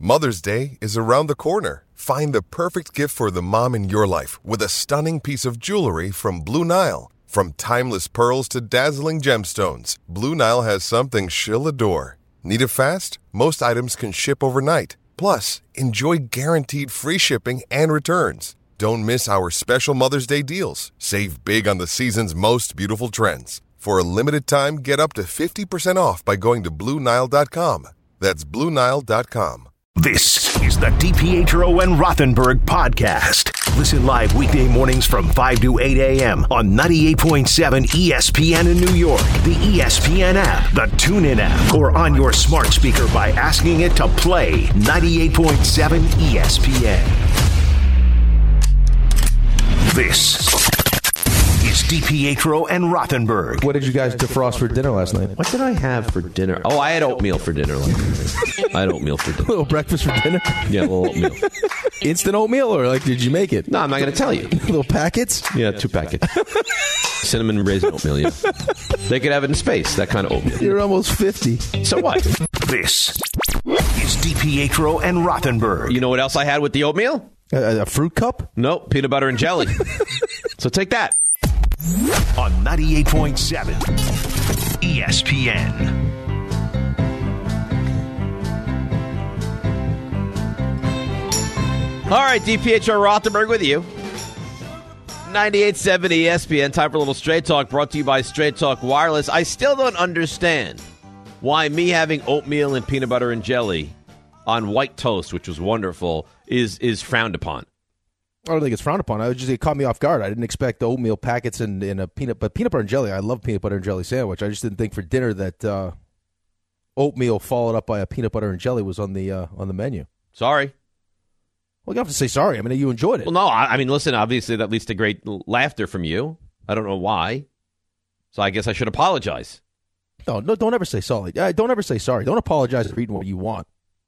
Mother's Day is around the corner. Find the perfect gift for the mom in your life with a stunning piece of jewelry from Blue Nile. From timeless pearls to dazzling gemstones, Blue Nile has something she'll adore. Need it fast? Most items can ship overnight. Plus, enjoy guaranteed free shipping and returns. Don't miss our special Mother's Day deals. Save big on the season's most beautiful trends. For a limited time, get up to 50% off by going to BlueNile.com. That's BlueNile.com. This is the DiPietro and Rothenberg podcast. Listen live weekday mornings from 5 to 8 a.m. on 98.7 ESPN in New York, the ESPN app, the TuneIn app, or on your smart speaker by asking it to play 98.7 ESPN. This is DiPietro and Rothenberg. What did you guys defrost for dinner last night? What did I have for dinner? Oh, I had oatmeal for dinner last night. I had oatmeal for A dinner. little breakfast for dinner? Yeah, a little oatmeal. Instant oatmeal, or like did you make it? No, I'm not going to tell you. Little packets? Yeah, 2 packets. Cinnamon raisin oatmeal, yeah. They could have it in space, that kind of oatmeal. You're almost 50. So what? This is DiPietro and Rothenberg. You know what else I had with the oatmeal? A fruit cup? Nope, peanut butter and jelly. So take that. On 98.7 ESPN. All right, DiPietro Rothenberg with you. 98.7 ESPN. Time for a little Straight Talk brought to you by Straight Talk Wireless. I still don't understand why me having oatmeal and peanut butter and jelly on white toast, which was wonderful, is frowned upon. I don't think it's frowned upon. It caught me off guard. I didn't expect the oatmeal packets and a peanut butter and jelly. I love peanut butter and jelly sandwich. I just didn't think for dinner that oatmeal followed up by a peanut butter and jelly was on the menu. Sorry. Well, you have to say sorry. I mean, you enjoyed it. Well, no, I mean, listen, obviously that leads to great laughter from you. I don't know why. So I guess I should apologize. No, don't ever say sorry. Don't ever say sorry. Don't apologize for eating what you want.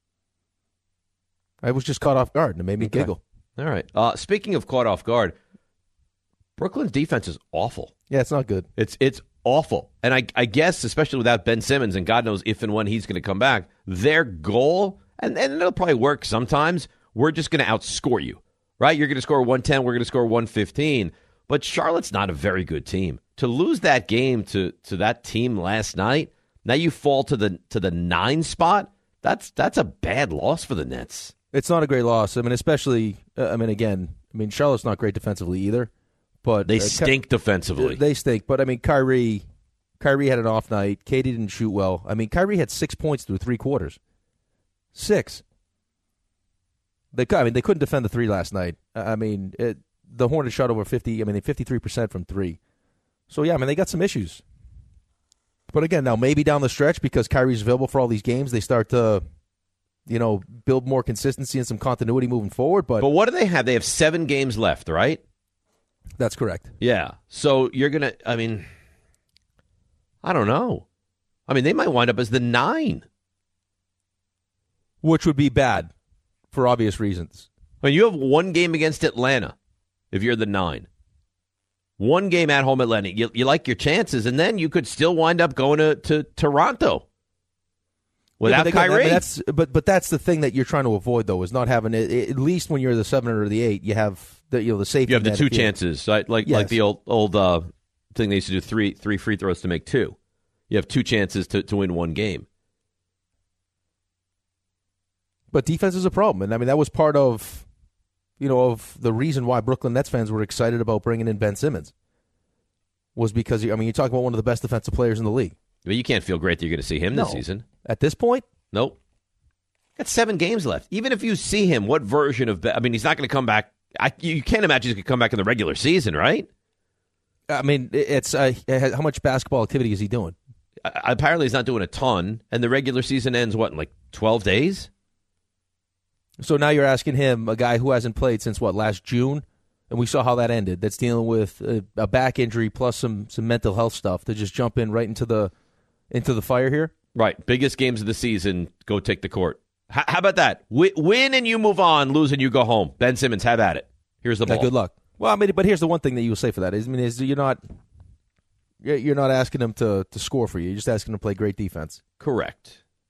I was just caught off guard, and it made me giggle. All right. Speaking of caught off guard, Brooklyn's defense is awful. Yeah, it's not good. It's awful. And I guess, especially without Ben Simmons, and God knows if and when he's going to come back, their goal, and it'll probably work sometimes, we're just going to outscore you, right? You're going to score 110, we're going to score 115. But Charlotte's not a very good team. To lose that game to that team last night, now you fall to the 9 spot, that's a bad loss for the Nets. It's not a great loss. I mean, especially, Charlotte's not great defensively either. But they stink defensively. They stink. But, I mean, Kyrie had an off night. Katie didn't shoot well. I mean, Kyrie had 6 points through 3 quarters. 6. They couldn't defend the 3 last night. The Hornets shot over 50. I mean, they 53% from 3. So, yeah, they got some issues. But, again, now maybe down the stretch, because Kyrie's available for all these games, they start to build more consistency and some continuity moving forward. But what do they have? They have 7 games left, right? That's correct. Yeah. So you're going to, I don't know. They might wind up as the 9. Which would be bad for obvious reasons. You have 1 game against Atlanta if you're the 9. 1 game at home Atlanta. You like your chances, and then you could still wind up going to Toronto. Without Kyrie. But that's the thing that you're trying to avoid, though, is not having it. At least when you're the 7 or the 8, you have the safety. You have the 2 chances, right? Like the old thing they used to do, three free throws to make 2. You have 2 chances to win 1 game. But defense is a problem, and that was part of the reason why Brooklyn Nets fans were excited about bringing in Ben Simmons. Was because you talk about one of the best defensive players in the league. But you can't feel great that you're going to see him this season. At this point? Nope. Got 7 games left. Even if you see him, what version of he's not going to come back. You can't imagine he's going to come back in the regular season, right? It's how much basketball activity is he doing? Apparently he's not doing a ton, and the regular season ends, in 12 days? So now you're asking him, a guy who hasn't played since, last June? And we saw how that ended. That's dealing with a back injury plus some mental health stuff to just jump in right into the fire here? Right. Biggest games of the season, go take the court. How about that? Win and you move on, lose and you go home. Ben Simmons, have at it. Here's the ball. Good luck. Well, but here's the one thing that you will say for that is you're not asking him to score for you. You're just asking him to play great defense. Correct.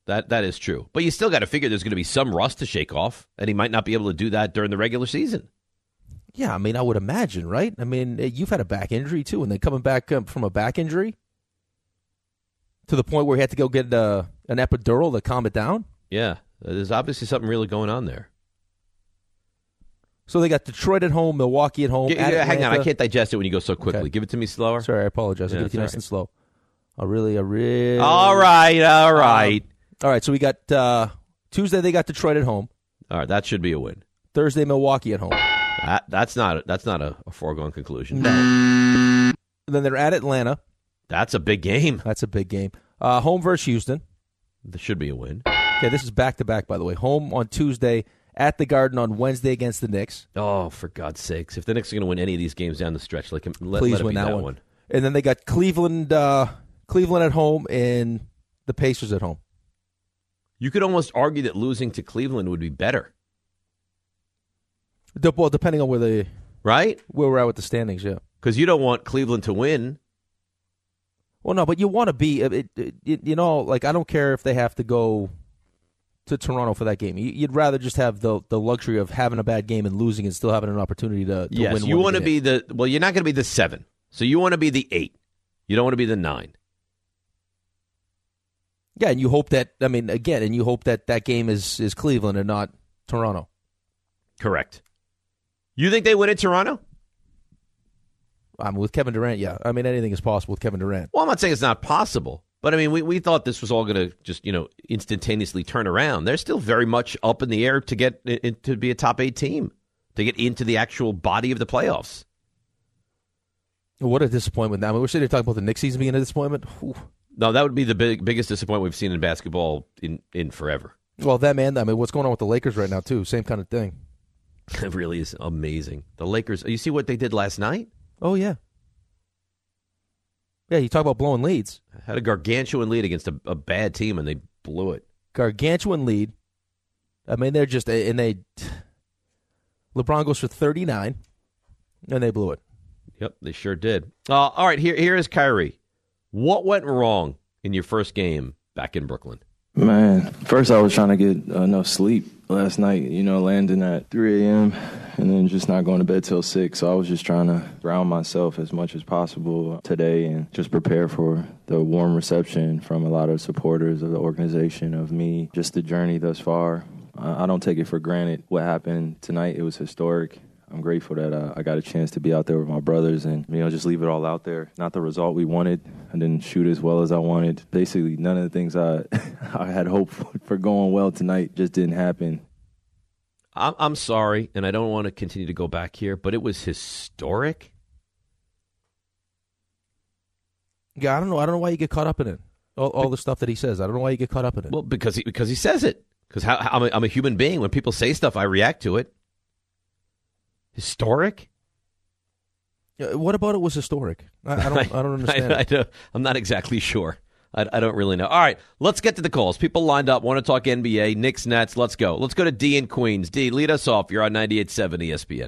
That is true. But you still got to figure there's going to be some rust to shake off, and he might not be able to do that during the regular season. Yeah, I mean, I would imagine, right? I mean, you've had a back injury, too, and then coming back from a back injury to the point where he had to go get an epidural to calm it down? Yeah, there's obviously something really going on there. So they got Detroit at home, Milwaukee at home. Hang on, I can't digest it when you go so quickly. Okay. Give it to me slower. Sorry, I apologize. I'll give it to you nice and slow. I really. All right. All right, so we got Tuesday, they got Detroit at home. All right, that should be a win. Thursday, Milwaukee at home. That's not a foregone conclusion. No. And then they're at Atlanta. That's a big game. That's a big game. Home versus Houston. This should be a win. Okay, this is back-to-back, by the way. Home on Tuesday, at the Garden on Wednesday against the Knicks. Oh, for God's sakes. If the Knicks are going to win any of these games down the stretch, let please it win be that one. And then they got Cleveland at home and the Pacers at home. You could almost argue that losing to Cleveland would be better. Well, depending on where we're at with the standings, yeah. Because you don't want Cleveland to win. Well, no, but you want to be, like I don't care if they have to go to Toronto for that game. You'd rather just have the luxury of having a bad game and losing and still having an opportunity to win. Yes, you want to be you're not going to be the 7. So you want to be the 8. You don't want to be the 9. Yeah, and you hope that, that game is Cleveland and not Toronto. Correct. You think they win in Toronto? With Kevin Durant, yeah. I mean, anything is possible with Kevin Durant. Well, I'm not saying it's not possible, but I mean, we thought this was all going to just, instantaneously turn around. They're still very much up in the air to get to be a top 8 team, to get into the actual body of the playoffs. What a disappointment. I mean, we're sitting here talking about the Knicks season being a disappointment. Ooh. No, that would be the biggest disappointment we've seen in basketball in forever. Well, what's going on with the Lakers right now, too? Same kind of thing. It really is amazing. The Lakers, you see what they did last night? Oh, yeah. Yeah, you talk about blowing leads. Had a gargantuan lead against a bad team, and they blew it. Gargantuan lead. I mean, they're just, LeBron goes for 39, and they blew it. Yep, they sure did. All right, here is Kyrie. What went wrong in your first game back in Brooklyn? Man, first I was trying to get enough sleep last night, landing at 3 a.m. and then just not going to bed till 6. So I was just trying to ground myself as much as possible today and just prepare for the warm reception from a lot of supporters of the organization, of me, just the journey thus far. I don't take it for granted. What happened tonight, it was historic. I'm grateful that I got a chance to be out there with my brothers and, just leave it all out there. Not the result we wanted. I didn't shoot as well as I wanted. Basically, none of the things I had hoped for going well tonight just didn't happen. I'm sorry, and I don't want to continue to go back here, but it was historic. Yeah, I don't know why you get caught up in it. All the stuff that he says. I don't know why you get caught up in it. Well, because he says it. Because I'm a human being. When people say stuff, I react to it. Historic? What about it was historic? I don't understand. I'm not exactly sure. I don't really know. All right, let's get to the calls. People lined up, want to talk NBA, Knicks, Nets. Let's go. Let's go to D in Queens. D, lead us off. You're on 98.7 ESPN.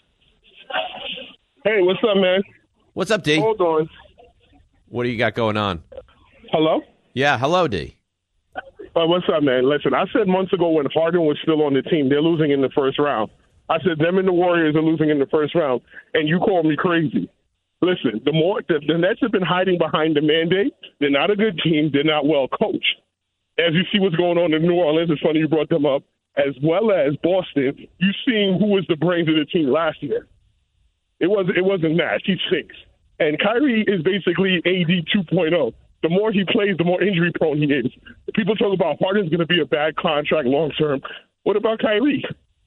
Hey, what's up, man? What's up, D? Hold on. What do you got going on? Hello? Yeah, hello, D. What's up, man? Listen, I said months ago when Harden was still on the team, they're losing in the first round. I said them and the Warriors are losing in the first round, and you called me crazy. Listen, the Nets have been hiding behind the mandate. They're not a good team. They're not well coached. As you see what's going on in New Orleans, it's funny you brought them up, as well as Boston. You've seen who was the brains of the team last year. It wasn't Nash. He's 6. And Kyrie is basically AD 2.0. The more he plays, the more injury prone he is. People talk about Harden's going to be a bad contract long term. What about Kyrie?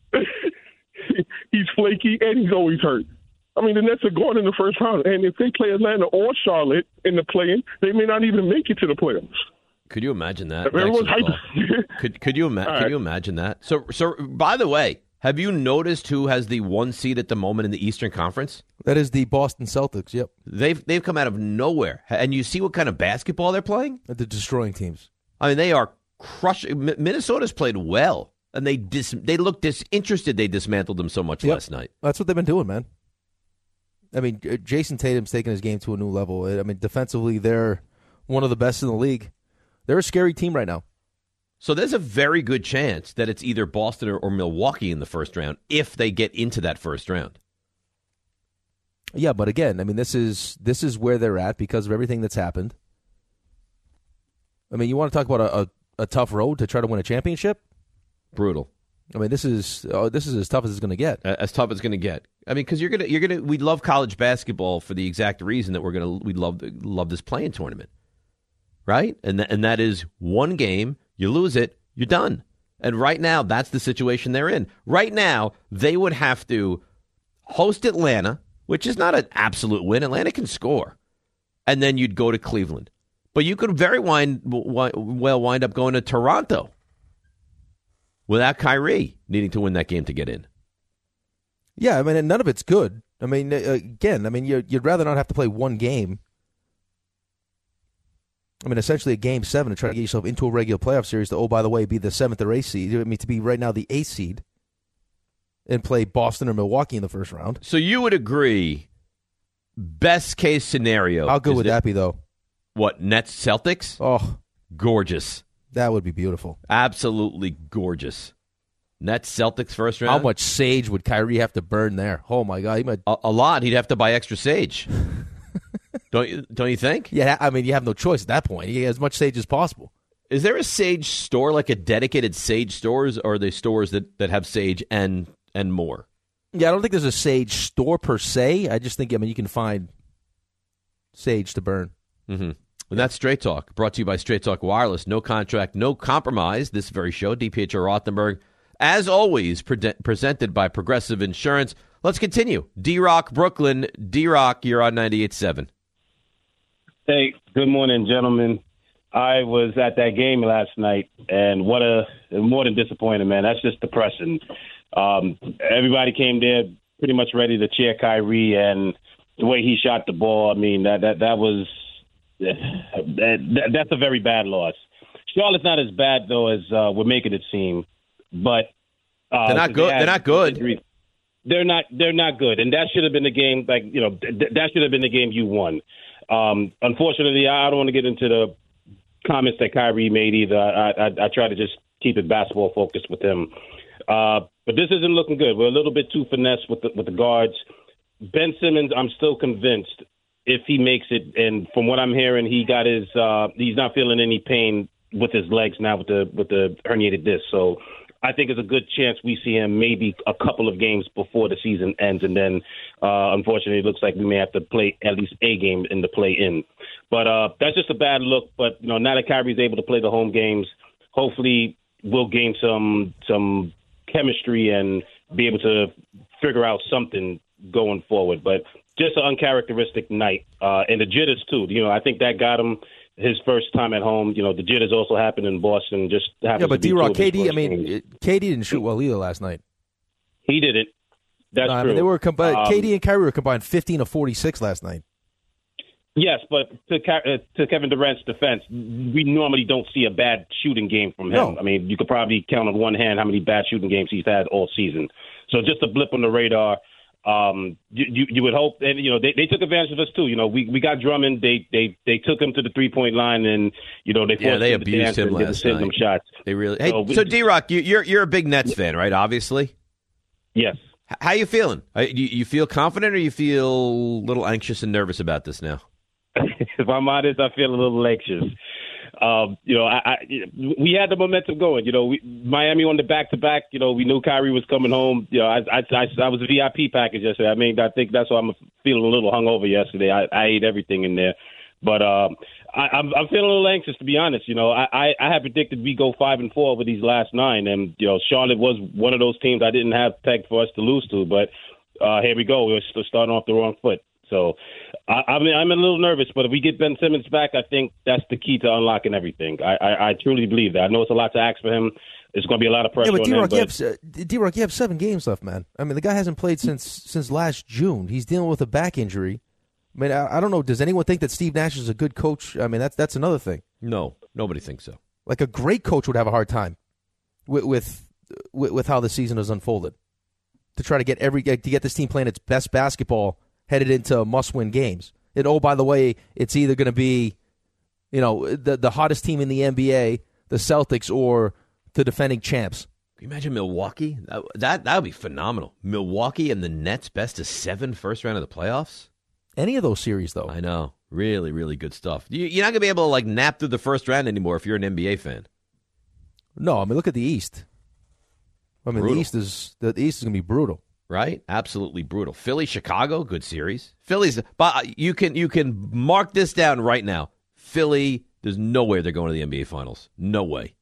He's flaky and he's always hurt. I mean, the Nets are going in the first round, and if they play Atlanta or Charlotte in the play-in, they may not even make it to the playoffs. Could you imagine that? Everyone's Could you imagine that? So by the way, have you noticed who has the 1 seed at the moment in the Eastern Conference? That is the Boston Celtics. Yep, they've come out of nowhere, and you see what kind of basketball they're playing. They're destroying teams. I mean, they are crushing. Minnesota's played well, and they look disinterested. They dismantled them so much last night. That's what they've been doing, man. I mean, Jason Tatum's taking his game to a new level. I mean, defensively, they're one of the best in the league. They're a scary team right now. So there's a very good chance that it's either Boston or Milwaukee in the first round if they get into that first round. Yeah, but again, I mean, this is where they're at because of everything that's happened. I mean, you want to talk about a tough road to try to win a championship? Brutal. I mean, this is as tough as it's going to get. As tough as it's going to get. I mean, because we love college basketball for the exact reason that we love this play-in tournament, right? And that is one game, you lose it, you're done. And right now, that's the situation they're in. Right now, they would have to host Atlanta, which is not an absolute win. Atlanta can score, and then you'd go to Cleveland, but you could very well wind up going to Toronto without Kyrie needing to win that game to get in. Yeah, I mean, and none of it's good. I mean, again, I mean, you'd rather not have to play one game. I mean, essentially a Game 7 to try to get yourself into a regular playoff series to, oh, by the way, be the 7th or 8th seed. I mean, to be right now the 8th seed and play Boston or Milwaukee in the first round. So you would agree, best case scenario. How good would that be, though? What, Nets Celtics? Oh, gorgeous. That would be beautiful. Absolutely gorgeous. Nets Celtics first round. How much sage would Kyrie have to burn there? Oh my God, a lot. He'd have to buy extra sage. Don't you think? Yeah, I mean, you have no choice at that point. You get as much sage as possible. Is there a sage store, like a dedicated sage stores, or are they stores that have sage and more? Yeah, I don't think there's a sage store per se. I just think, I mean, you can find sage to burn. Mm-hmm. And that's Straight Talk, brought to you by Straight Talk Wireless. No contract, no compromise. This very show, DPHR Rothenberg, as always, presented by Progressive Insurance. Let's continue. D-Rock, Brooklyn. D-Rock, you're on 98.7. Hey, good morning, gentlemen. I was at that game last night, and what a more than disappointing, man. That's just depressing. Everybody came there pretty much ready to cheer Kyrie, and the way he shot the ball, I mean, that was that's a very bad loss. Charlotte's not as bad though as we're making it seem, but they're not good. They're not good. They're not good, and that should have been the game. Like, you know, that should have been the game you won. Unfortunately, I don't want to get into the comments that Kyrie made either. I try to just keep it basketball focused with him. But this isn't looking good. We're a little bit too finesse with the guards. Ben Simmons, I'm still convinced if he makes it, and from what I'm hearing, he got his he's not feeling any pain with his legs now with the herniated disc. So I think it's a good chance we see him maybe a couple of games before the season ends, and then unfortunately it looks like we may have to play at least a game in the play-in. But that's just a bad look. But you know, now that Kyrie's able to play the home games, hopefully we'll gain some chemistry and be able to figure out something going forward. But just an uncharacteristic night, and the jitters too. You know, I think that got him his first time at home. You know, the jitters also happened in Boston. Just happened. Yeah, but D-Rock, KD. I mean, games. KD didn't shoot well either last night. He didn't. That's true. I mean, they were KD and Kyrie were combined 15 of 46 last night. Yes, but to Kevin Durant's defense, we normally don't see a bad shooting game from him. No. I mean, you could probably count on one hand how many bad shooting games he's had all season. So just a blip on the radar. You would hope, and you know they took advantage of us too. You know, we got Drummond. They took him to the 3-point line, and you know they abused him last night. Them shots. They really. Hey, so D-Rock, you're a big Nets fan, right? Obviously. Yes. How you feeling? You feel confident, or you feel a little anxious and nervous about this now? If I'm honest, I feel a little anxious. You know, we had the momentum going. You know, Miami on the back-to-back. You know, we knew Kyrie was coming home. You know, I was a VIP package yesterday. I mean, I think that's why I'm feeling a little hungover yesterday. I ate everything in there, but I'm feeling a little anxious, to be honest. You know, I had predicted we go 5-4 over these last 9, and you know, Charlotte was one of those teams I didn't have pegged for us to lose to. But here we go. We're starting off the wrong foot. So I'm a little nervous, but if we get Ben Simmons back, I think that's the key to unlocking everything. I truly believe that. I know it's a lot to ask for him. It's going to be a lot of pressure on him. D-Rock, you have 7 games left, man. I mean, the guy hasn't played since last June. He's dealing with a back injury. I mean, I don't know. Does anyone think that Steve Nash is a good coach? I mean, that's another thing. No, nobody thinks so. Like a great coach would have a hard time with how the season has unfolded to try to get this team playing its best basketball headed into must-win games. And, oh, by the way, it's either going to be, you know, the hottest team in the NBA, the Celtics or the defending champs. Can you imagine Milwaukee? That would be phenomenal. Milwaukee and the Nets best of 7 first round of the playoffs? Any of those series, though. I know. Really, really good stuff. You're not going to be able to like nap through the first round anymore if you're an NBA fan. No, I mean, look at the East. I mean, Brutal. the East is going to be brutal. Right? Absolutely brutal. Philly, Chicago, good series. Philly's, but you can mark this down right now. Philly, there's no way they're going to the NBA Finals. No way.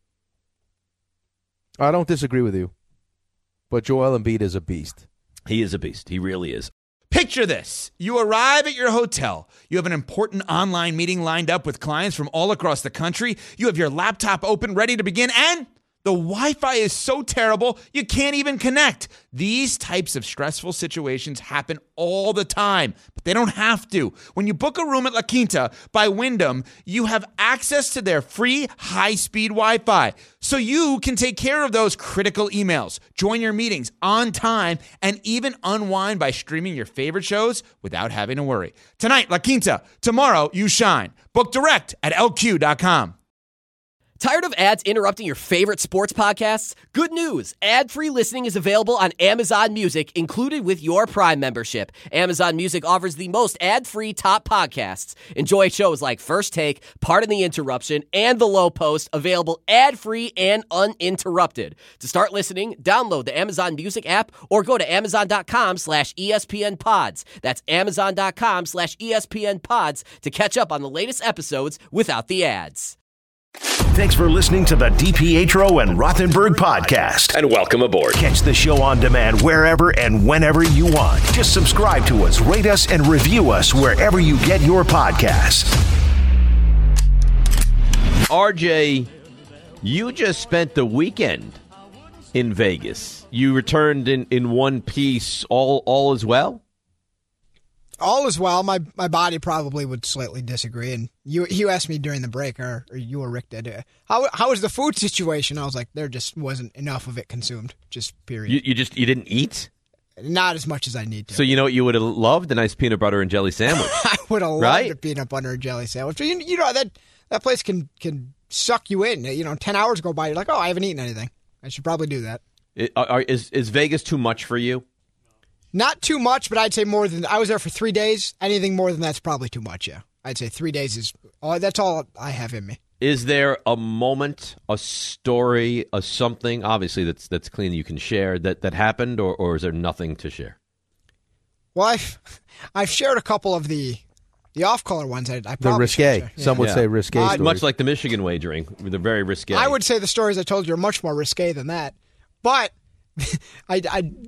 I don't disagree with you, but Joel Embiid is a beast. He is a beast. He really is. Picture this. You arrive at your hotel. You have an important online meeting lined up with clients from all across the country. You have your laptop open, ready to begin, and the Wi-Fi is so terrible, you can't even connect. These types of stressful situations happen all the time, but they don't have to. When you book a room at La Quinta by Wyndham, you have access to their free high-speed Wi-Fi, so you can take care of those critical emails, join your meetings on time, and even unwind by streaming your favorite shows without having to worry. Tonight, La Quinta. Tomorrow, you shine. Book direct at LQ.com. Tired of ads interrupting your favorite sports podcasts? Good news! Ad-free listening is available on Amazon Music, included with your Prime membership. Amazon Music offers the most ad-free top podcasts. Enjoy shows like First Take, Pardon the Interruption, and The Low Post, available ad-free and uninterrupted. To start listening, download the Amazon Music app or go to amazon.com/ESPNpods. That's amazon.com/ESPNpods to catch up on the latest episodes without the ads. Thanks for listening to the DiPietro and Rothenberg podcast. And welcome aboard. Catch the show on demand wherever and whenever you want. Just subscribe to us, rate us, and review us wherever you get your podcasts. RJ, you just spent the weekend in Vegas. You returned in one piece. All is well? All is well. My body probably would slightly disagree. And you asked me during the break, or you or Rick did, how is the food situation? I was like, there just wasn't enough of it consumed. Just period. You didn't eat? Not as much as I need to. So you know what you would have loved? A nice peanut butter and jelly sandwich. I would have loved a peanut butter and jelly sandwich. You know that place can suck you in. 10 hours go by, you're like, oh, I haven't eaten anything. I should probably do that. Is Vegas too much for you? Not too much, but I'd say more than... I was there for 3 days. Anything more than that's probably too much, yeah. I'd say 3 days is... that's all I have in me. Is there a moment, a story, a something, obviously that's clean that you can share, that happened, or is there nothing to share? Well, I've shared a couple of the off-color ones. I probably the risque. Yeah. Some would say risque stories. Much like the Michigan wagering. They're very risque. I would say the stories I told you are much more risque than that. But... I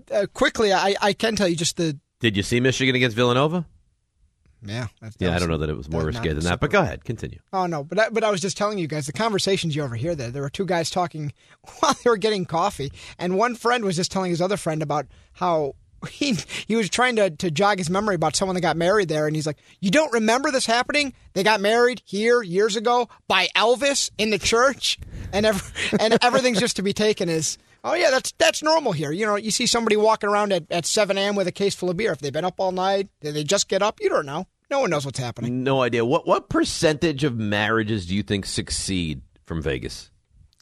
can tell you just the... Did you see Michigan against Villanova? Yeah. I don't know that it was more risque than that, but go ahead, continue. Oh, no, but I was just telling you guys, the conversations you overhear there were two guys talking while they were getting coffee, and one friend was just telling his other friend about how he was trying to jog his memory about someone that got married there, and he's like, you don't remember this happening? They got married here years ago by Elvis in the church, and everything's just to be taken as... Oh, yeah, that's normal here. You see somebody walking around at 7 a.m. with a case full of beer. If they've been up all night, did they just get up? You don't know. No one knows what's happening. No idea. What percentage of marriages do you think succeed from Vegas?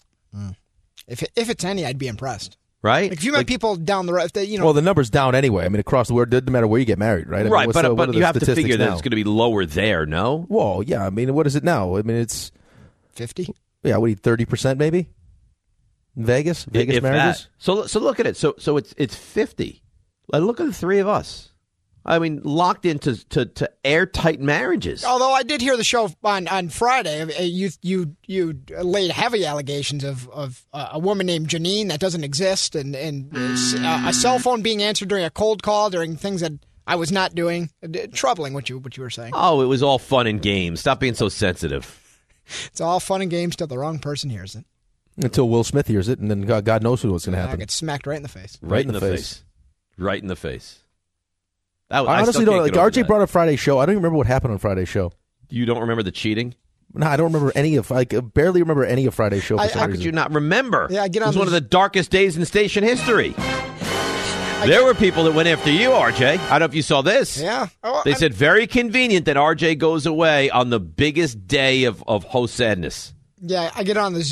If it's any, I'd be impressed. Right? Like if you met people down the road, Well, the number's down anyway. I mean, across the world, it doesn't matter where you get married, right? I mean, but you have to figure that it's going to be lower there, no? Well, yeah. I mean, what is it now? I mean, it's... 50? Yeah, what do you, 30% maybe? Vegas marriages. That. So look at it. So it's 50. Look at the three of us. I mean, locked into to airtight marriages. Although I did hear the show on Friday. You laid heavy allegations of a woman named Janine that doesn't exist, and a cell phone being answered during a cold call, during things that I was not doing. Troubling what you were saying. Oh, it was all fun and games. Stop being so sensitive. It's all fun and games till the wrong person hears it. Until Will Smith hears it, and then God knows what's going to happen. I get smacked right in the face. Right in the face. Right in the face. I honestly don't. Like RJ brought up Friday's show. I don't even remember what happened on Friday's show. You don't remember the cheating? No, I don't remember any of. I barely remember any of Friday's show. How could you not remember? Yeah, it was one of the darkest days in station history. There were people that went after you, RJ. I don't know if you saw this. Yeah. They said very convenient that RJ goes away on the biggest day of host sadness. Yeah, I get on the Zoom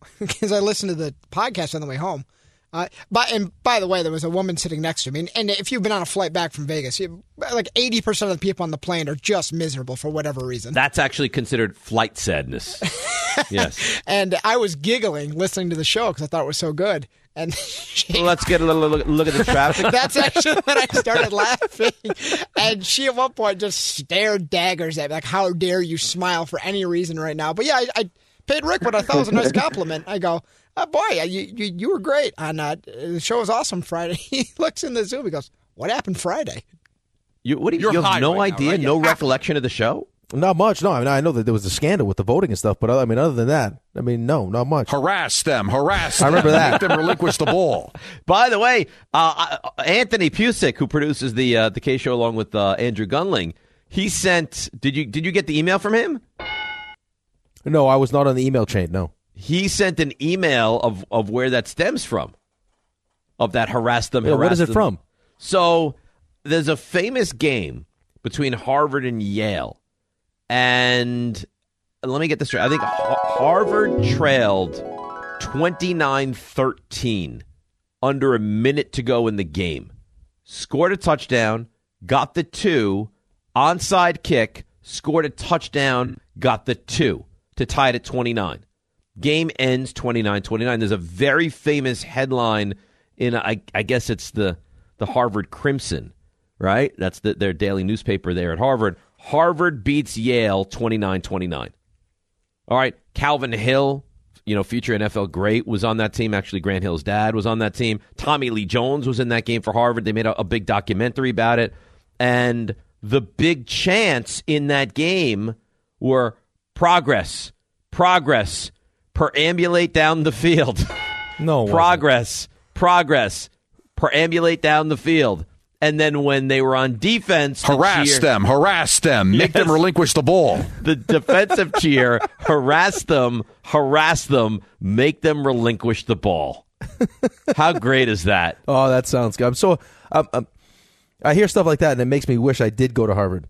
because I listened to the podcast on the way home. And by the way, there was a woman sitting next to me. And if you've been on a flight back from Vegas, like 80% of the people on the plane are just miserable for whatever reason. That's actually considered flight sadness. Yes. And I was giggling listening to the show because I thought it was so good. And let's get a little look at the traffic. That's actually when I started laughing. And she at one point just stared daggers at me, like, how dare you smile for any reason right now? But yeah, I paid Rick what I thought was a nice compliment. I go, oh, boy, you were great on the show was awesome Friday. He looks in the Zoom. He goes, what happened Friday? You have no idea, right? No recollection of the show? Not much. No, I mean, I know that there was a scandal with the voting and stuff, but I mean, other than that, I mean, no, not much. Harass them. I remember that. Make them relinquish the ball. By the way, Anthony Pusick, who produces the K Show along with Andrew Gunling, he sent. Did you get the email from him? No, I was not on the email chain. No. He sent an email of where that stems from, of that harass them. What is it from? So there's a famous game between Harvard and Yale, and let me get this straight. I think Harvard trailed 29-13 under a minute to go in the game, scored a touchdown, got the 2, onside kick, scored a touchdown, got the 2 to tie it at 29. Game ends 29-29. There's a very famous headline in, I guess it's the Harvard Crimson, right? That's their daily newspaper there at Harvard. Harvard beats Yale 29-29. All right, Calvin Hill, future NFL great, was on that team. Actually, Grant Hill's dad was on that team. Tommy Lee Jones was in that game for Harvard. They made a big documentary about it. And the big chants in that game were progress, perambulate down the field. No. Progress, perambulate down the field. And then when they were on defense, harass them, make them relinquish the ball. The defensive cheer, harass them, make them relinquish the ball. How great is that? Oh, that sounds good. I hear stuff like that, and it makes me wish I did go to Harvard.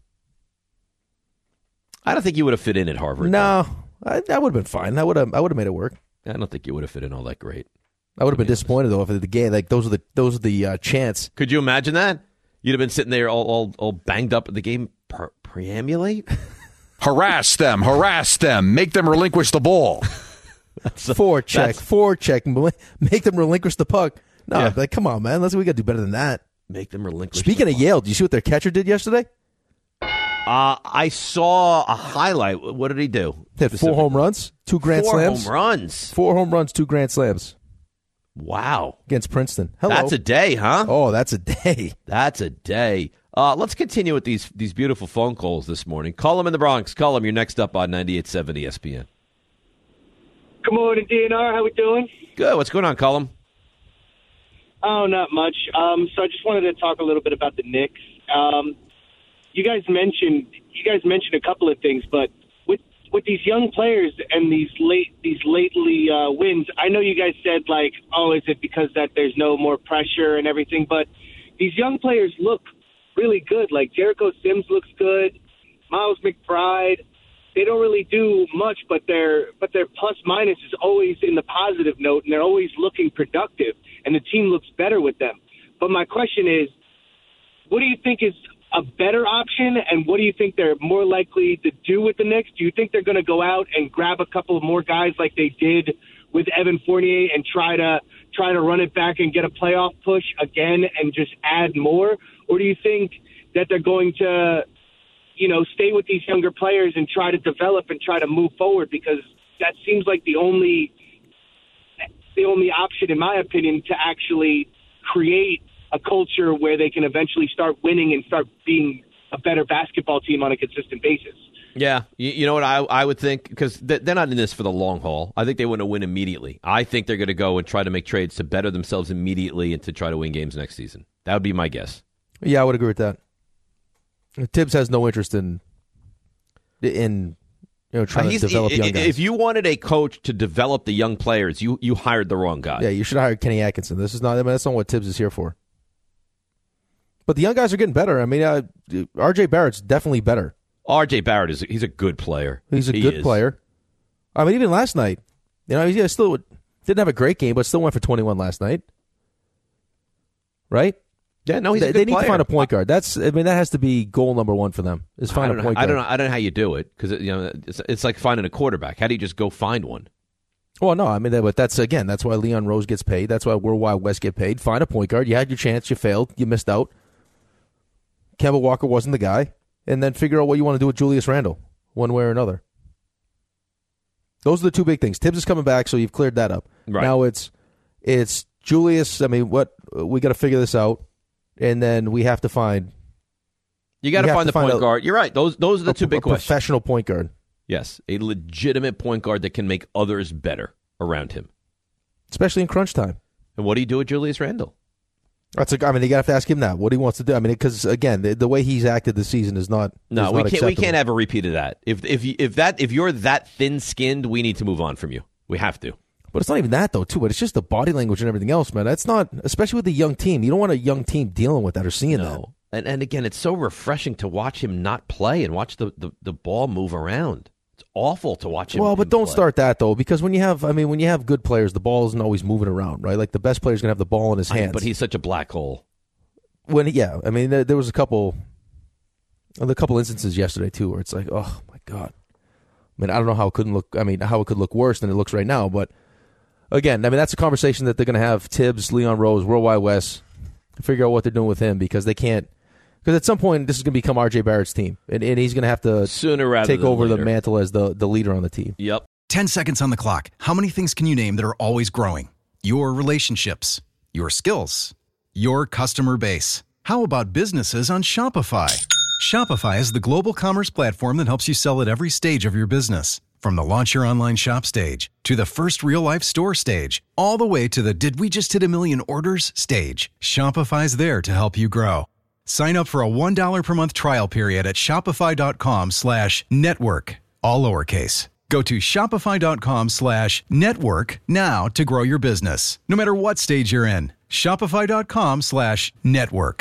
I don't think you would have fit in at Harvard. No, I would have been fine. I would have made it work. I don't think you would have fit in all that great. I would have been disappointed though if the game, like those are the chants. Could you imagine that? You'd have been sitting there all banged up at the game. Preambulate? Harass them, make them relinquish the ball. Forecheck, make them relinquish the puck. No, yeah. Like, come on, man. We got to do better than that. Make them relinquish. Speaking of Yale, do you see what their catcher did yesterday? I saw a highlight. What did he do? Hit 4 home runs, 2 grand slams. 4 home runs. 4 home runs, 2 grand slams. Wow. Against Princeton. Hello. That's a day, huh? Oh, that's a day. That's a day. Let's continue with these beautiful phone calls this morning. Cullum in the Bronx. Cullum, you're next up on 98.7 ESPN. Good morning, DNR. How we doing? Good. What's going on, Cullum? Oh, not much. So I just wanted to talk a little bit about the Knicks. You guys mentioned a couple of things, but with these young players and these lately wins, I know you guys said like, oh, is it because that there's no more pressure and everything? But these young players look really good. Like Jericho Sims looks good. Miles McBride. They don't really do much, but their plus minus is always in the positive note, and they're always looking productive, and the team looks better with them. But my question is, what do you think is a better option, and what do you think they're more likely to do with the Knicks? Do you think they're going to go out and grab a couple of more guys like they did with Evan Fournier and try to run it back and get a playoff push again and just add more? Or do you think that they're going to, stay with these younger players and try to develop and try to move forward? Because that seems like the only option, in my opinion, to actually create a culture where they can eventually start winning and start being a better basketball team on a consistent basis. Yeah, you know what I would think, because they're not in this for the long haul. I think they want to win immediately. I think they're going to go and try to make trades to better themselves immediately and to try to win games next season. That would be my guess. Yeah, I would agree with that. Tibbs has no interest in trying to develop young guys. If you wanted a coach to develop the young players, you hired the wrong guy. Yeah, you should have hired Kenny Atkinson. That's not what Tibbs is here for. But the young guys are getting better. I mean, R.J. Barrett's definitely better. R.J. Barrett he's a good player. He's a good player. I mean, even last night, You know, he still didn't have a great game, but still went for 21 last night. Right? Yeah, no, he's a good They need player. to find a point guard. That has to be goal number one for them. Is find a point guard. I don't know how you do it because it's like finding a quarterback. How do you just go find one? Well, no, I mean, but that's why Leon Rose gets paid. That's why World Wide West get paid. Find a point guard. You had your chance. You failed. You missed out. Kemba Walker wasn't the guy. And then figure out what you want to do with Julius Randle, one way or another. Those are the two big things. Tibbs is coming back, so you've cleared that up. Right. Now it's Julius. I mean, we got to figure this out. And then we have to find. You got to find the point guard. You're right. Those are the two big questions. Professional point guard. Yes, a legitimate point guard that can make others better around him, especially in crunch time. And what do you do with Julius Randle? You got to have to ask him that. What he wants to do. I mean, because again, the way he's acted this season is not. No, we can't have a repeat of that. If you're that thin-skinned, we need to move on from you. We have to. But it's not even that, though, too. But it's just the body language and everything else, man. That's not, especially with the young team. You don't want a young team dealing with that or seeing that. And again, it's so refreshing to watch him not play and watch the ball move around. It's awful to watch him. Well, but don't play. start that, though, because when you have good players, the ball isn't always moving around, right? Like the best player's going to have the ball in his hands. But he's such a black hole. There was a couple instances yesterday, too, where it's like, oh, my God. I mean, I don't know how it couldn't look. I mean, how it could look worse than it looks right now, but. Again, I mean, that's a conversation that they're going to have. Tibbs, Leon Rose, World Wide West, figure out what they're doing with him because they can't. Because at some point, this is going to become R.J. Barrett's team, and he's going to have to sooner rather take than over later. the mantle as the leader on the team. Yep. 10 seconds on the clock. How many things can you name that are always growing? Your relationships, your skills, your customer base. How about businesses on Shopify? Shopify is the global commerce platform that helps you sell at every stage of your business. From the launch your online shop stage, to the first real-life store stage, all the way to the did we just hit a million orders stage, Shopify's there to help you grow. Sign up for a $1 per month trial period at shopify.com/network, all lowercase. Go to shopify.com/network now to grow your business, no matter what stage you're in. Shopify.com/network.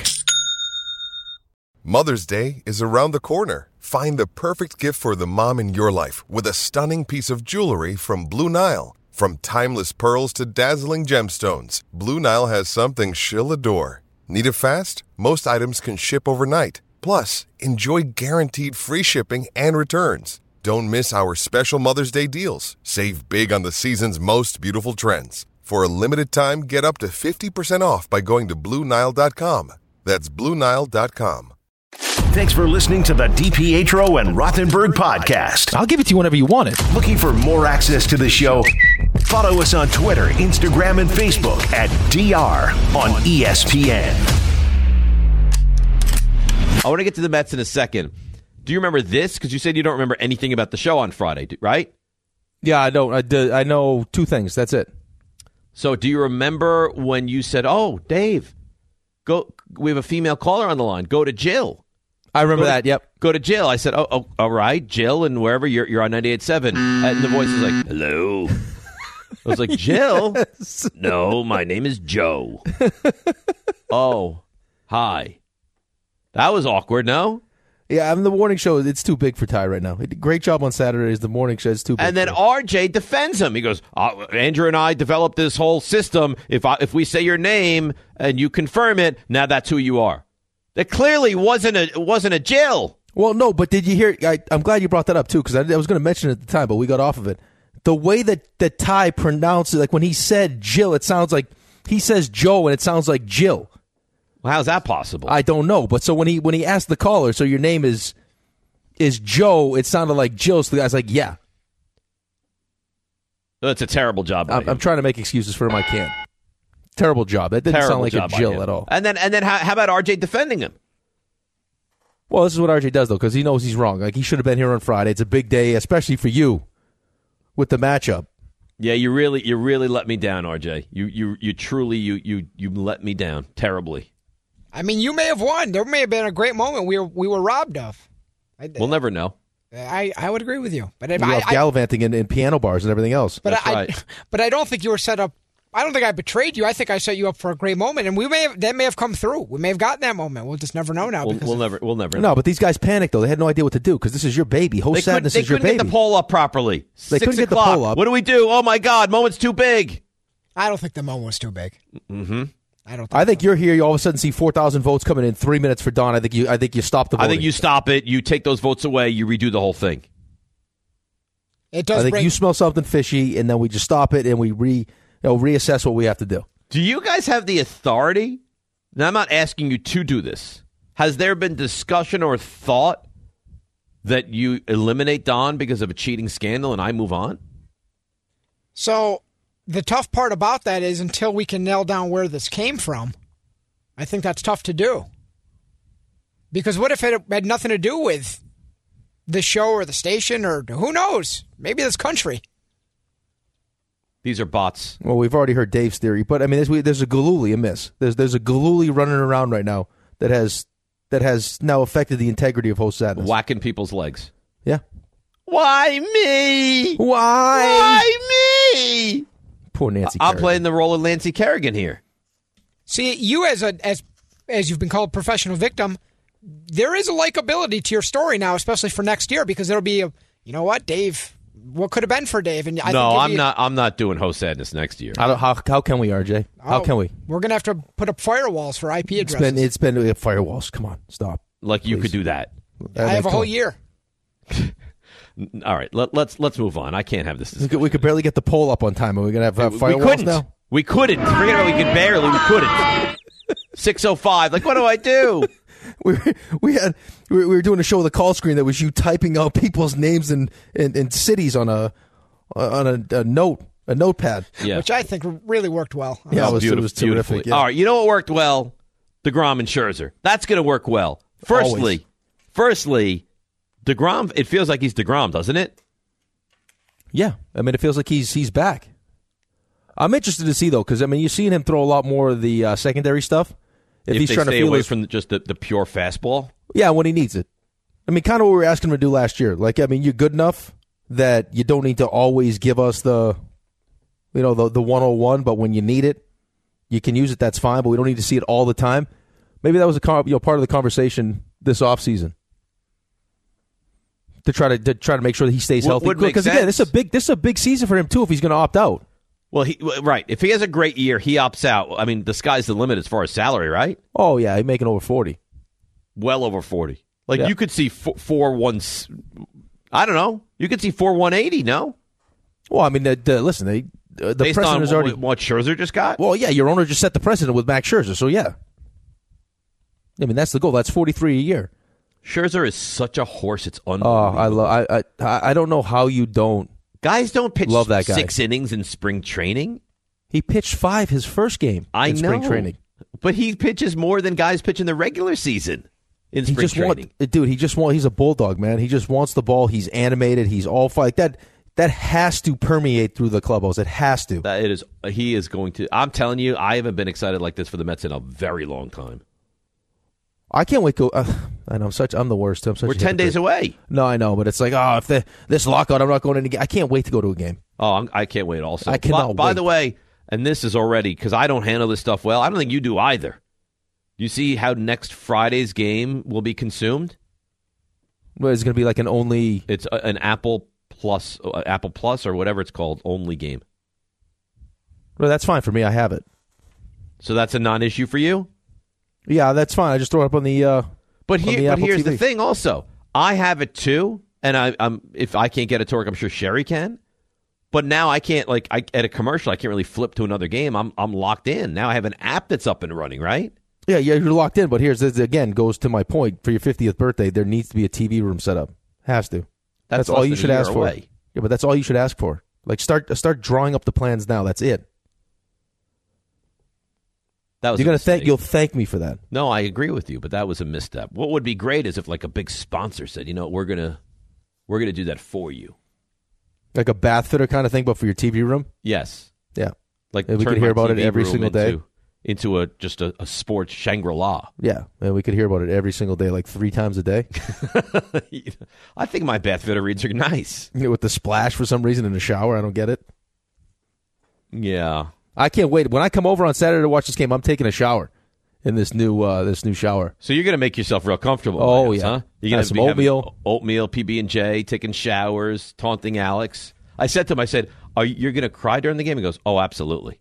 Mother's Day is around the corner. Find the perfect gift for the mom in your life with a stunning piece of jewelry from Blue Nile. From timeless pearls to dazzling gemstones, Blue Nile has something she'll adore. Need it fast? Most items can ship overnight. Plus, enjoy guaranteed free shipping and returns. Don't miss our special Mother's Day deals. Save big on the season's most beautiful trends. For a limited time, get up to 50% off by going to BlueNile.com. That's BlueNile.com. Thanks for listening to the DiPietro and Rothenberg podcast. I'll give it to you whenever you want it. Looking for more access to the show? Follow us on Twitter, Instagram, and Facebook at DR on ESPN. I want to get to the Mets in a second. Do you remember this? Because you said you don't remember anything about the show on Friday, right? Yeah, I don't. I know two things. That's it. So do you remember when you said, oh, Dave, we have a female caller on the line. Go to Jill. I remember that, yep. Go to Jill. I said, oh, all right, Jill, and wherever you're on 98.7. And the voice was like, hello. I was like, Jill? Yes. No, my name is Joe. Oh, hi. That was awkward, no? Yeah, I mean, the morning show, it's too big for Ty right now. He did a great job on Saturdays. The morning show is too big. And then RJ defends him. He goes, Andrew and I developed this whole system. If we say your name and you confirm it, now that's who you are. That clearly wasn't a Jill. Well, no, but did you hear? I'm glad you brought that up, too, because I was going to mention it at the time, but we got off of it. The way that Ty pronounced it, like when he said Jill, it sounds like he says Joe, and it sounds like Jill. Well, how's that possible? I don't know. But so when he asked the caller, so your name is Joe, it sounded like Jill. So the guy's like, yeah. That's a terrible job. I'm trying to make excuses for him. I can't. Terrible job. That didn't sound like a Jill at all. And then how about RJ defending him? Well, this is what RJ does, though, because he knows he's wrong. Like, he should have been here on Friday. It's a big day, especially for you with the matchup. Yeah, you really let me down, RJ. You truly let me down terribly. I mean, you may have won. There may have been a great moment we were robbed of. We'll never know. I would agree with you. But you love gallivanting in piano bars and everything else. But That's right. But I don't think you were set up I don't think I betrayed you. I think I set you up for a great moment, and that may have come through. We may have gotten that moment. We'll just never know now. We'll never know. No, but these guys panicked though. They had no idea what to do because this is your baby. Sadness is your baby. They couldn't get the poll up properly. They couldn't get the poll up. What do we do? Oh my God, moment's too big. I don't think the moment was too big. Mm-hmm. I think you're here. You all of a sudden see 4,000 votes coming in 3 minutes for Don. I think you stop the voting. I think you stop it. You take those votes away. You redo the whole thing. It does. I think you smell something fishy, and then we just stop it and we reassess what we have to do. Do you guys have the authority? Now, I'm not asking you to do this. Has there been discussion or thought that you eliminate Don because of a cheating scandal and I move on? So the tough part about that is until we can nail down where this came from, I think that's tough to do. Because what if it had nothing to do with the show or the station or who knows? Maybe this country. These are bots. Well, we've already heard Dave's theory, but I mean, there's a Galooly amiss. There's a Galooly running around right now that has now affected the integrity of Host Sadness. Whacking people's legs. Yeah. Why me? Why me? Poor Nancy I'm Kerrigan. playing the role of Nancy Kerrigan here. See, you as you've been called professional victim, there is a likability to your story now, especially for next year, because there'll be you know what, Dave. What could have been for Dave? And I'm not doing Host Sadness next year. How can we, RJ? How can we? We're gonna have to put up firewalls for IP addresses. It's been firewalls. Come on, stop. Like you could do that. I have a whole year. All right, let's move on. I can't have this. We could barely get the poll up on time. Are we gonna have firewalls now? We couldn't. Forget about we could barely. We couldn't. 6:05. Like, what do I do? We were doing a show with a call screen that was you typing out people's names and cities on a notepad, which I think really worked well. Yeah, it was terrific. Yeah. All right, you know what worked well? DeGrom and Scherzer. That's going to work well. Firstly, DeGrom. It feels like he's DeGrom, doesn't it? Yeah, I mean, it feels like he's back. I'm interested to see though, because I mean, you're seeing him throw a lot more of the secondary stuff. If he's they trying stay to feel away from just the pure fastball? Yeah, when he needs it. I mean, kind of what we were asking him to do last year. Like, I mean, you're good enough that you don't need to always give us the 101, but when you need it, you can use it, that's fine, but we don't need to see it all the time. Maybe that was part of the conversation this offseason. To try to make sure that he stays healthy. Because again, this is a big season for him too if he's going to opt out. Well, right. If he has a great year, he opts out. I mean, the sky's the limit as far as salary, right? Oh, yeah. He's making over 40. Well over 40. Like, you could see 4-1. I don't know. You could see 4-180, no? Well, I mean, listen, the based precedent on is already. What Scherzer just got? Well, yeah, your owner just set the precedent with Max Scherzer, so yeah. I mean, that's the goal. That's 43 a year. Scherzer is such a horse. It's unbelievable. I don't know how you don't. Guys don't pitch love that guy. 6 innings in spring training. He pitched 5 his first game in spring training. But he pitches more than guys pitch in the regular season in spring training. He's a bulldog, man. He just wants the ball. He's animated. He's all fight. That has to permeate through the clubhouse. It has to. He is going to. I'm telling you, I haven't been excited like this for the Mets in a very long time. I can't wait to go. I know I'm the worst. We're 10 days away. No, I know, but it's like, if this lockout, I'm not going any game. I can't wait to go to a game. Oh, I can't wait also. I cannot wait. By the way, and this is already, because I don't handle this stuff well, I don't think you do either. You see how next Friday's game will be consumed? Well, it's going to be like It's an Apple Plus or whatever it's called, only game. Well, that's fine for me. I have it. So that's a non-issue for you? Yeah, that's fine. I just throw it up on the. But here's TV. the thing. Also, I have it too, and I'm if I can't get it to work, I'm sure Sherry can. But now I can't at a commercial. I can't really flip to another game. I'm locked in now. I have an app that's up and running, right? Yeah, you're locked in. But here's this again goes to my point. For your 50th birthday, there needs to be a TV room set up. Has to. That's all you should ask for. Yeah, but that's all you should ask for. Like start drawing up the plans now. That's it. You'll thank me for that. No, I agree with you, but that was a misstep. What would be great is if like a big sponsor said, we're gonna do that for you, like a bath fitter kind of thing, but for your TV room. Yes. Yeah. Like we could hear about it every single day into a sports Shangri-La. Yeah, and we could hear about it every single day, like 3 times a day. I think my bath fitter reads are nice. With the splash for some reason in the shower, I don't get it. Yeah. I can't wait. When I come over on Saturday to watch this game, I'm taking a shower in this new shower. So you're going to make yourself real comfortable. Oh, I guess, yeah. Huh? You're going to some oatmeal. Oatmeal, PB&J, taking showers, taunting Alex. I said to him, you're going to cry during the game? He goes, oh, absolutely.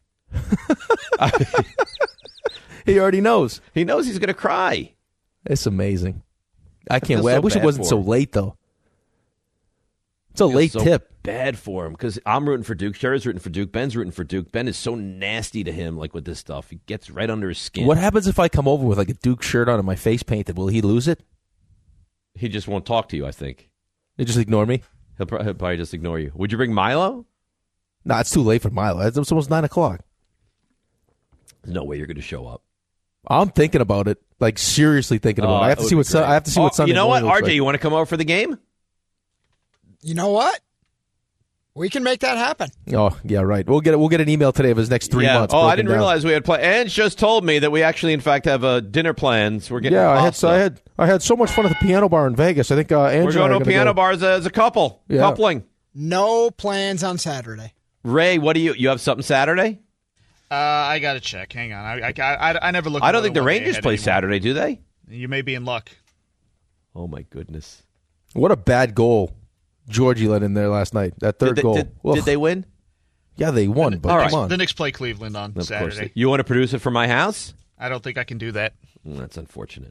He already knows. He knows he's going to cry. It's amazing. I can't wait. I wish it wasn't so late, though. It's a late tip. Bad for him because I'm rooting for Duke. Sherry's rooting for Duke. Ben's rooting for Duke. Ben is so nasty to him, like with this stuff. He gets right under his skin. What happens if I come over with like a Duke shirt on and my face painted? Will he lose it? He just won't talk to you, I think. He'll just ignore me? He'll probably just ignore you. Would you bring Milo? Nah, it's too late for Milo. It's almost 9 o'clock. There's no way you're going to show up. I'm thinking about it. Like, seriously thinking about it. I have to see what Sunday You know what, morning looks RJ, like. you want to come over for the game? You know what? We can make that happen. Oh, yeah, right. We'll get an email today of his next 3 months. Oh, I didn't realize we had plans. Ange just told me that we actually, in fact, have dinner plans. We're getting pasta. I had so much fun at the piano bar in Vegas. I think Ange we're going to a piano bar as a couple. Yeah. Coupling. No plans on Saturday. Ray, what do you have something Saturday? I got to check. Hang on. I never look. I don't think the Rangers play Saturday, do they? You may be in luck. Oh, my goodness. What a bad goal Georgie let in there last night. That third goal. Did they win? Yeah, they won, but come on. The Knicks play Cleveland on Saturday. You want to produce it from my house? I don't think I can do that. That's unfortunate.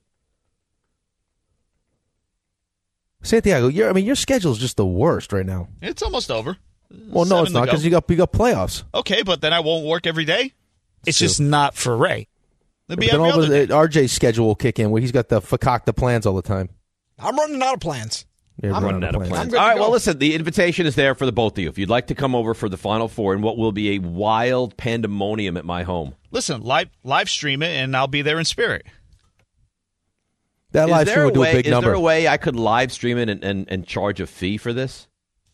Santiago, your schedule's just the worst right now. It's almost over. Well, no, it's not because you got playoffs. Okay, but then I won't work every day. It's just not for Ray. But then RJ's schedule will kick in where he's got the fakakta plans all the time. I'm running out of plans. I'm running out of plans. All right, well, listen, the invitation is there for the both of you. If you'd like to come over for the Final Four in what will be a wild pandemonium at my home. Listen, live stream it, and I'll be there in spirit. That live stream would do a big number. Is there a way I could live stream it and charge a fee for this?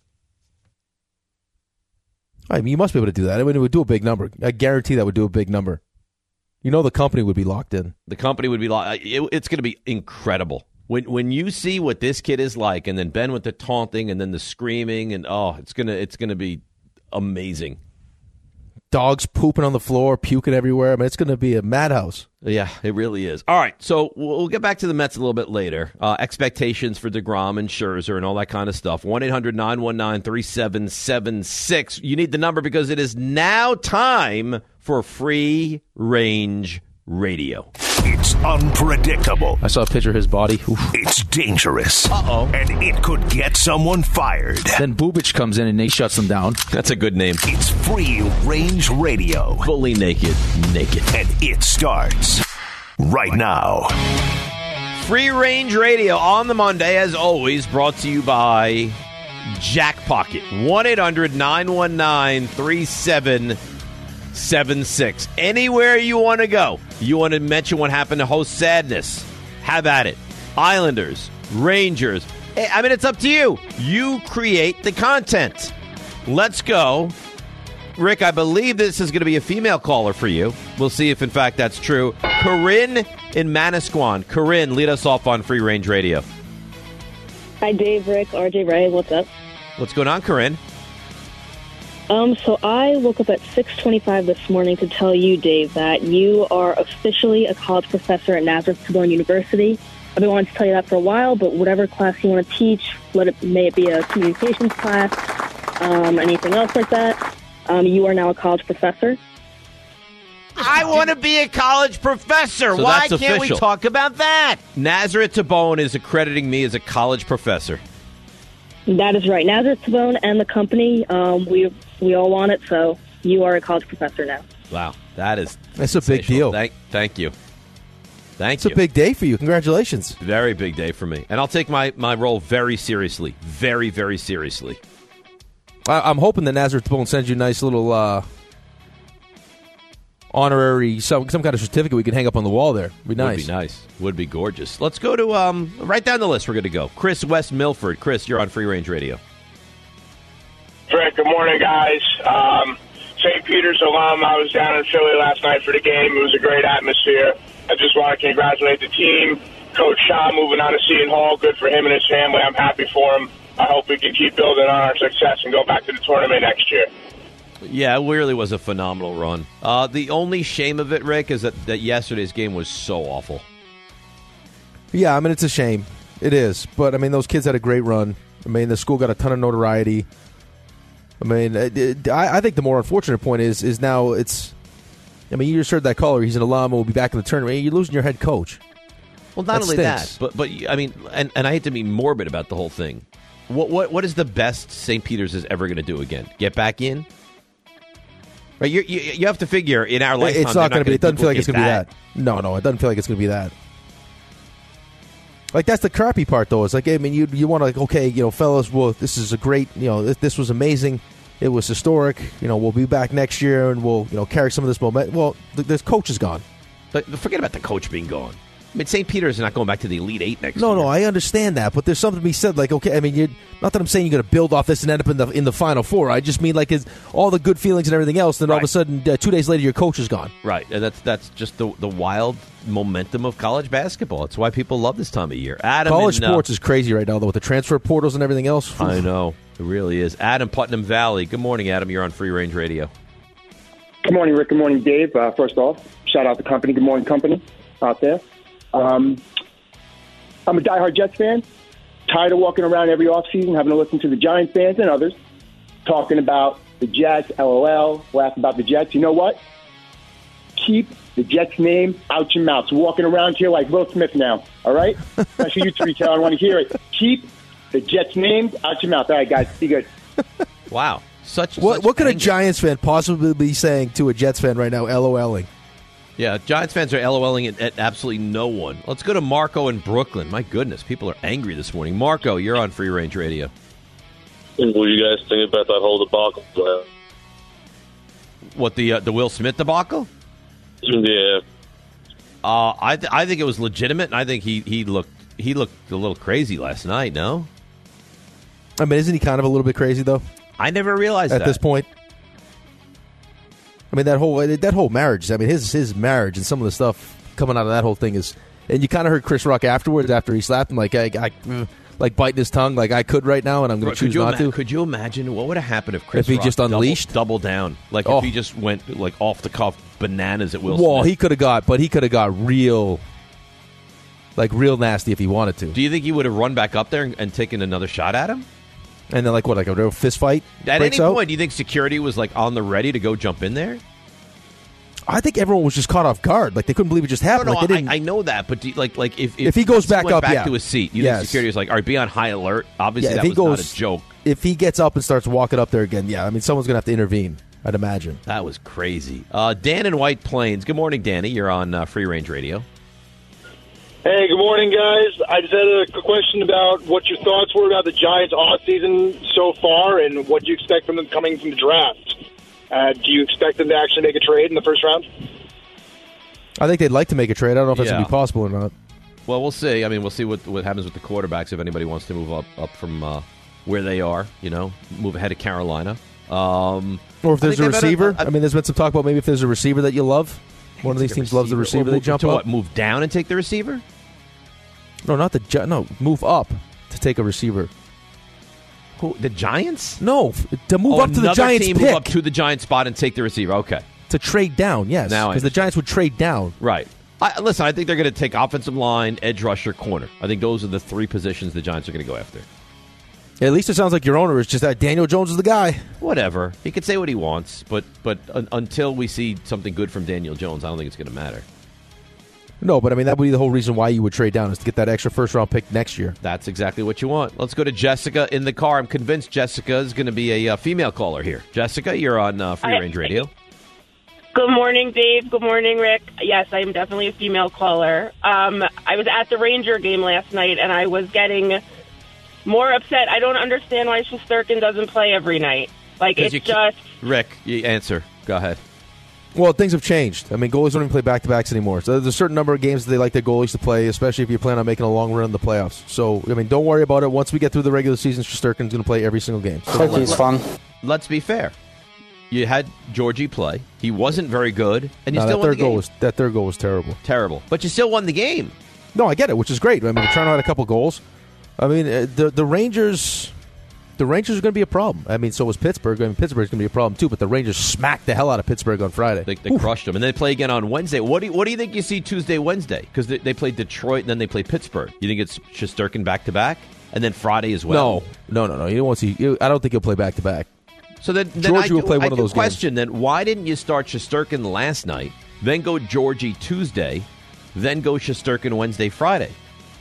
I mean, you must be able to do that. I mean, it would do a big number. I guarantee that would do a big number. You know the company would be locked in. The company would be locked. It's going to be incredible. When you see what this kid is like, and then Ben with the taunting, and then the screaming, and it's gonna be amazing. Dogs pooping on the floor, puking everywhere. I mean, it's going to be a madhouse. Yeah, it really is. All right, so we'll get back to the Mets a little bit later. Expectations for DeGrom and Scherzer and all that kind of stuff. 1-800-919-3776. You need the number because it is now time for Free Range Radio. It's unpredictable. I saw a picture of his body. Oof. It's dangerous. And it could get someone fired. Then Bubic comes in and he shuts them down. That's a good name. It's Free Range Radio. Fully naked. And it starts right now. Free Range Radio on the Monday, as always, brought to you by Jack Pocket. 1-800-919-3776. Anywhere you want to go. You want to mention what happened to Host Sadness? Have at it. Islanders, Rangers. I mean, it's up to you. You create the content. Let's go. Rick, I believe this is going to be a female caller for you. We'll see if, in fact, that's true. Corinne in Manasquan. Corinne, lead us off on Free Range Radio. Hi, Dave, Rick, RJ, Ray. What's up? What's going on, Corinne? So I woke up at 6:25 this morning to tell you, Dave, that you are officially a college professor at Nazareth-Tabone University. I've been wanting to tell you that for a while, but whatever class you want to teach, may it be a communications class, anything else like that, you are now a college professor. I want to be a college professor. So Why that's can't we official. talk about that? Nazareth-Tabone is accrediting me as a college professor. That is right. Nazareth-Tabone and the company, we all want it, so you are a college professor now. Wow, that's a big deal. Thank you. It's a big day for you. Congratulations. Very big day for me. And I'll take my role very seriously. Very, very seriously. I'm hoping that Nazareth-Tabone sends you a nice little honorary, some kind of certificate we can hang up on the wall there. Would be nice. Would be nice. Would be gorgeous. Let's go to, right down the list we're going to go. Chris West Milford. Chris, you're on Free Range Radio. Rick, good morning, guys. St. Peter's alum. I was down in Philly last night for the game. It was a great atmosphere. I just want to congratulate the team. Coach Shaw moving on to Seton Hall. Good for him and his family. I'm happy for him. I hope we can keep building on our success and go back to the tournament next year. Yeah, it really was a phenomenal run. The only shame of it, Rick, is that yesterday's game was so awful. Yeah, I mean, it's a shame. It is. But, I mean, those kids had a great run. I mean, the school got a ton of notoriety. I mean, I think the more unfortunate point is now it's... I mean, you just heard that caller. He's an alum and will be back in the tournament. You're losing your head coach. Well, not only that, but I mean, and I hate to be morbid about the whole thing. What is the best St. Peter's is ever going to do again? Get back in? Right, you have to figure in our lifetime. It's not going to be. It doesn't feel like it's going to be that. No, it doesn't feel like it's going to be that. Like, that's the crappy part, though. It's like, I mean, you want to, like, okay, you know, fellas, well, this is a great, you know, this was amazing. It was historic. You know, we'll be back next year and we'll, you know, carry some of this momentum. Well, this coach is gone. But forget about the coach being gone. I mean, St. Peter's is not going back to the Elite Eight next year. No, I understand that, but there's something to be said. Like, okay, I mean, not that I'm saying you're going to build off this and end up in the Final Four. I just mean, like, it's all the good feelings and everything else. Then all of a sudden, 2 days later, your coach is gone. Right, and that's just the wild momentum of college basketball. It's why people love this time of year. Adam, college sports is crazy right now, though, with the transfer portals and everything else. I know it really is. Adam, Putnam Valley. Good morning, Adam. You're on Free Range Radio. Good morning, Rick. Good morning, Dave. First off, shout out the company. Good morning, company out there. I'm a diehard Jets fan. Tired of walking around every offseason having to listen to the Giants fans and others talking about the Jets, LOL, laugh about the Jets. You know what? Keep the Jets name out your mouth. So walking around here like Will Smith now, all right? Especially you three, Cal. I want to hear it. Keep the Jets name out your mouth. All right, guys, be good. Wow. What could a Giants fan possibly be saying to a Jets fan right now, LOLing? Yeah, Giants fans are LOLing at absolutely no one. Let's go to Marco in Brooklyn. My goodness, people are angry this morning. Marco, you're on Free Range Radio. What do you guys think about that whole debacle? What, the Will Smith debacle? Yeah. I think it was legitimate, and I think he looked a little crazy last night. No, I mean, isn't he kind of a little bit crazy though? I never realized that at this point. I mean, that whole marriage. I mean, his marriage and some of the stuff coming out of that whole thing is. And you kind of heard Chris Rock afterwards, after he slapped him, like like biting his tongue, like I could right now, and I'm going to choose not to. Could you imagine what would have happened if Chris he Rock just unleashed, double down, like if he just went like off the cuff bananas at Will Smith? Well, he could have got real nasty if he wanted to. Do you think he would have run back up there and taken another shot at him? And then, like a real fist fight? At any point, do you think security was like on the ready to go jump in there? I think everyone was just caught off guard. Like, they couldn't believe it just happened. No, like, they didn't... I know that, but if he goes back up, to his seat, you think security was like, all right, be on high alert? Obviously, that was not a joke. If he gets up and starts walking up there again, I mean, someone's going to have to intervene, I'd imagine. That was crazy. Dan in White Plains. Good morning, Danny. You're on Free Range Radio. Hey, good morning, guys. I just had a question about what your thoughts were about the Giants' offseason so far and what you expect from them coming from the draft. Do you expect them to actually make a trade in the first round? I think they'd like to make a trade. I don't know if that's going to be possible or not. Well, we'll see. I mean, we'll see what happens with the quarterbacks if anybody wants to move up from where they are, move ahead of Carolina. Or if there's a receiver. I mean, there's been some talk about maybe if there's a receiver that you love. One of these teams loves the receiver. They jump up. What, move down and take the receiver? No, move up to take a receiver. Who, the Giants? No, to move up to the Giants team pick. Move up to the Giants spot and take the receiver. Okay. To trade down, yes. Because the Giants would trade down. Right. Listen, I think they're going to take offensive line, edge rusher, corner. I think those are the three positions the Giants are going to go after. At least it sounds like your owner is just that Daniel Jones is the guy. Whatever. He can say what he wants, but until we see something good from Daniel Jones, I don't think it's going to matter. No, but I mean, that would be the whole reason why you would trade down is to get that extra first-round pick next year. That's exactly what you want. Let's go to Jessica in the car. I'm convinced Jessica is going to be a female caller here. Jessica, you're on Free Range Radio. Good morning, Dave. Good morning, Rick. Yes, I am definitely a female caller. I was at the Ranger game last night, and I was getting more upset. I don't understand why Shesterkin doesn't play every night. Like, it's just... Rick, you answer. Go ahead. Well, things have changed. I mean, goalies don't even play back-to-backs anymore. So there's a certain number of games that they like their goalies to play, especially if you plan on making a long run in the playoffs. So, I mean, don't worry about it. Once we get through the regular season, Shesterkin's going to play every single game. So Hockey's fun. Let's be fair. You had Georgie play. He wasn't very good, and you still won the game. That third goal was terrible. Terrible. But you still won the game. No, I get it, which is great. I mean, we're trying to add a couple goals. I mean, the Rangers... The Rangers are going to be a problem. I mean, so was Pittsburgh. I mean, Pittsburgh's going to be a problem too. But the Rangers smacked the hell out of Pittsburgh on Friday. They crushed them, and they play again on Wednesday. What do you think you see Tuesday, Wednesday? Because they play Detroit and then they play Pittsburgh. You think it's Shesterkin back to back, and then Friday as well? No. You won't see. I don't think he'll play back to back. So then Georgie will play one of those question, games. then why didn't you start Shesterkin last night, then go Georgie Tuesday, then go Shesterkin Wednesday, Friday?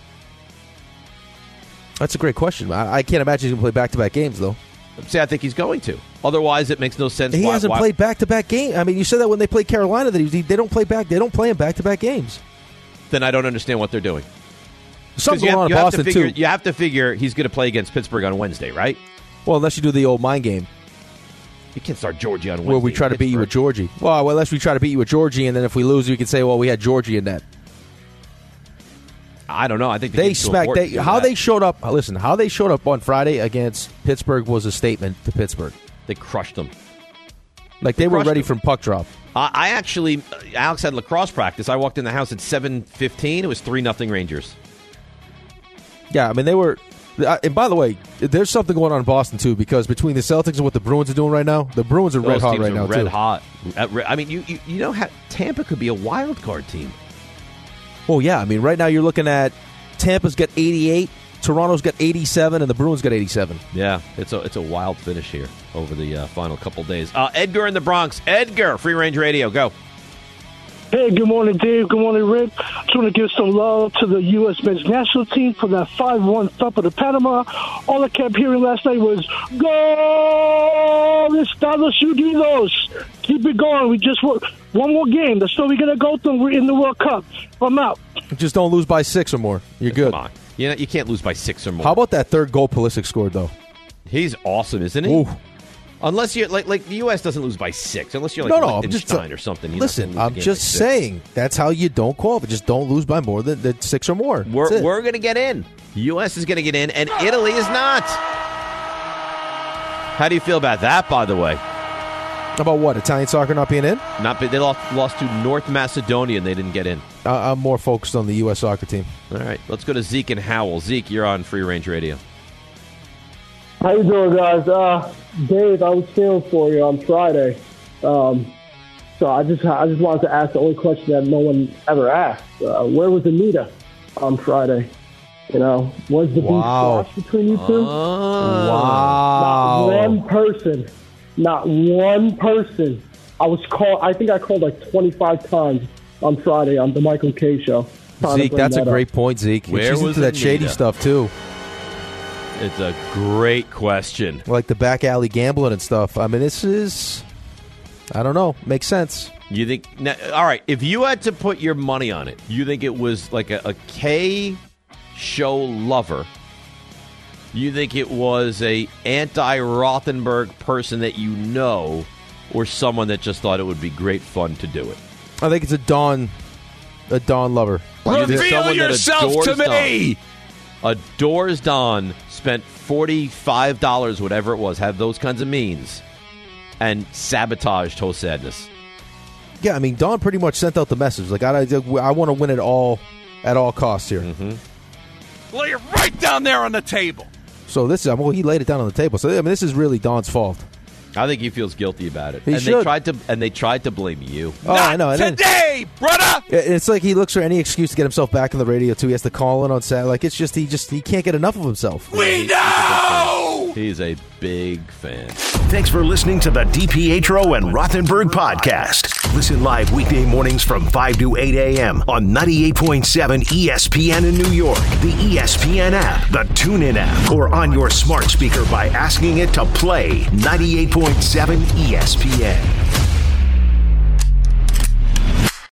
That's a great question. I can't imagine he's going to play back-to-back games, though. See, I think he's going to. Otherwise, it makes no sense. He hasn't played back-to-back games. I mean, you said that when they played Carolina, that they don't play him back-to-back games. Then I don't understand what they're doing. Something going on in Boston, too. You have to figure he's going to play against Pittsburgh on Wednesday, right? Well, unless you do the old mind game. You can't start Georgie on Wednesday. Where we try to beat you with Georgie. Well, unless we try to beat you with Georgie, and then if we lose, we can say, well, we had Georgie in that. I don't know. I think they smacked. How they showed up on Friday against Pittsburgh was a statement to Pittsburgh. They crushed them. Like they were ready from puck drop. I actually, Alex had lacrosse practice. I walked in the house at 7:15. It was 3-0 Rangers. Yeah, I mean they were. And by the way, there's something going on in Boston too, because between the Celtics and what the Bruins are doing right now, the Bruins are red hot right now too. Red hot. I mean, you know how Tampa could be a wild card team. Well, yeah. I mean, right now you're looking at Tampa's got 88, Toronto's got 87, and the Bruins got 87. Yeah, it's a wild finish here over the final couple days. Edgar in the Bronx. Edgar, Free Range Radio, go. Hey, good morning, Dave. Good morning, Rick. Just want to give some love to the U.S. men's national team for that 5-1 thump of the Panama. All I kept hearing last night was, "Go! Estados Unidos! Keep it going. We just want one more game. That's all we're going to go through. We're in the World Cup. I'm out." Just don't lose by 6 or more. You're good. Come on. You can't lose by 6 or more. How about that third goal Pulisic scored, though? He's awesome, isn't he? Ooh. Unless you're like the U.S. doesn't lose by 6, unless you're like Liechtenstein or something. Listen, I'm just saying that's how you don't qualify. Just don't lose by more than 6 or more. We're going to get in. The U.S. is going to get in, and Italy is not. How do you feel about that, by the way? About what? Italian soccer not being in? They lost to North Macedonia, and they didn't get in. I'm more focused on the U.S. soccer team. All right, let's go to Zeke and Howell. Zeke, you're on Free Range Radio. How you doing, guys? Dave, I was feeling for you on Friday. So I just wanted to ask the only question that no one ever asked. Where was Anita on Friday? You know, was the beef squash between you two? Wow. Not one person. I think I called like 25 times on Friday on the Michael K. Show. Zeke, that's a great point, Zeke. Where was into that shady stuff, too. It's a great question. Like the back alley gambling and stuff. I mean, this is, I don't know, makes sense. You think, now, all right, if you had to put your money on it, you think it was like a K show lover? You think it was a anti-Rothenberg person that you know, or someone that just thought it would be great fun to do it? I think it's a Dawn lover. Reveal yourself to me! Adores Dawn, spent $45, whatever it was, have those kinds of means, and sabotaged Host Sadness. Yeah, I mean, Dawn pretty much sent out the message. Like, I want to win it all at all costs here. Mm-hmm. Lay it right down there on the table. So this is, well, he laid it down on the table. So, I mean, this is really Dawn's fault. I think he feels guilty about it. He and should. They tried to blame you. Oh, I know. Today, brother! It's like he looks for any excuse to get himself back on the radio, too. He has to call in on Saturday. Like, it's just, he can't get enough of himself. We know! He's a big fan. Thanks for listening to the DiPietro and Rothenberg podcast. Listen live weekday mornings from 5 to 8 a.m. on 98.7 ESPN in New York, the ESPN app, the TuneIn app, or on your smart speaker by asking it to play 98.7 ESPN.